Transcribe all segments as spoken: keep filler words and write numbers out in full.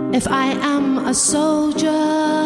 If I am a soldier,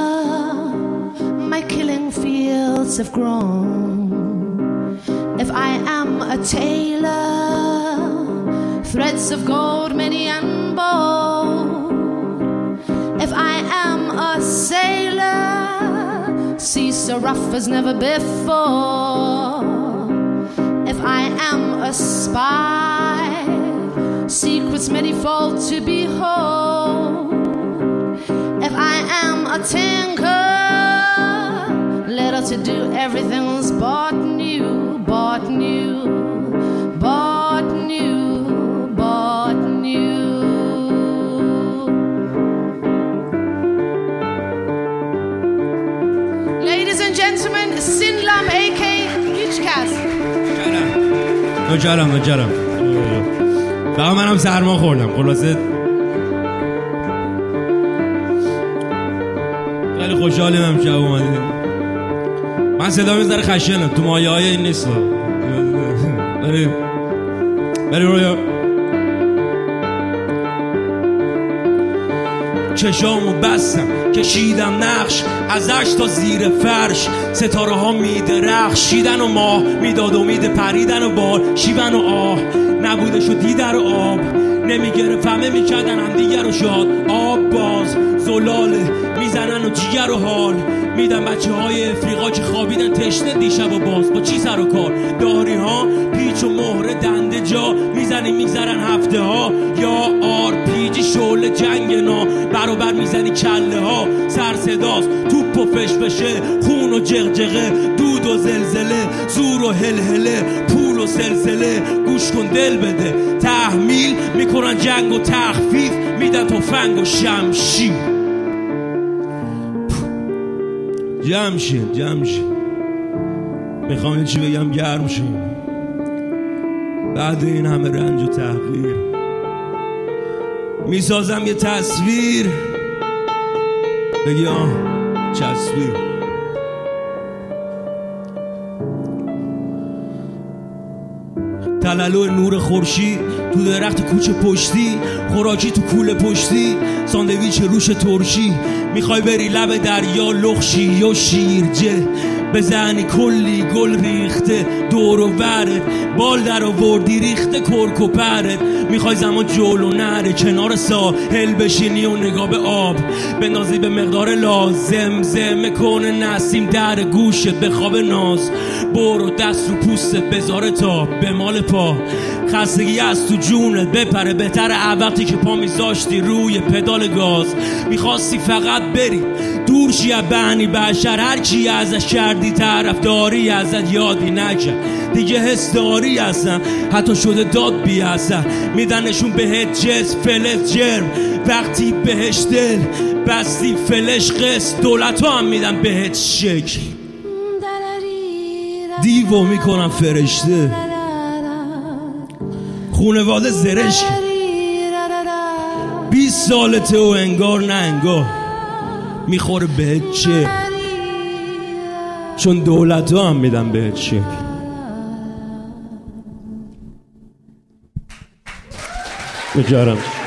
my killing fields have grown. If I am a tailor, threads of gold many and bold. If I am a sailor, seas so rough as never before. If I am a spy, secrets manifold to behold. If I am a tinker, little to do, everything's bought new, bought new, bought new, bought new. Ladies and gentlemen, Sinlam A K Hichkaz. نوچرم نوچرم فقط منم سرما خوردم. خلاصه خیلی خوشحالیم امشب اومدیم. من صدا میذاره خشنم تو مایه های این نیست. بریم بریم رویا. چشامو بستم کشیدم نقش ازش تا زیر فرش. ستاره ها میدرخشیدن و ماه میداد امید پریدن و بال شیون و آه نبوده شد دیدر و آب نمیگرفت همه میکردن هم دیگر رو شاد. آب باز زلاله میزنن و جیگر و حال میدن بچه های افریقا که خوابیدن تشنه دیشب و باز با چی سر و کار. داری ها پیچ و مهره دنده جا میزنی میگذرن هفته ها. یا آر پیجی شعله جنگ نا برابر میزنی کله ها. سر صداست توپ و فشفشه خون و جغجغه دود و زلزله زور و هلهله پول و سلسله. گوش کن دل بده تحمیل میکنن جنگ و تخفیف میدن تفنگ و شمشیر. جمع شین جمع شین میخوام یه چی بگم گرم شین. بعد این همه رنج و تحقیر میسازم یه تصویر بگی آه چسبیر. تلالو نور خورشید تو درخت کوچه پشتی خوراکی تو کوله پشتی ساندویچ روش ترشی. میخوای بری لب دریا لخشی یا شیرجه بزنی کلی گل ریخته دور و برت بال در آوردی ریخته کرک و پرت. میخوای زمان جلو نره کنار ساحل بشینی و نگاه به آب بندازی به مقدار لازم زمه کنه نسیم در گوشت به خواب ناز. برو دست رو پوستت بذاره تا به مال پا خستگی از تو جونت بپره بهتره وقتی که پا میذاشتی روی پدال گاز. میخواستی فقط بری دور شی از بحنی بشر هر چی ازش کردی طرفداری ازت یادی نکرد دیگه حس داری هستن حتی شده داد بی اثر میدنشون بهت جس فلز جرم وقتی بهش دل بستی فلش قص دولت ها هم میدن بهت شکل دیو میکنن فرشته خونواده زرش بیست سالته و انگار نه انگار میخوره بهت چه چون دولت ها هم میدن بهت چه. بجارم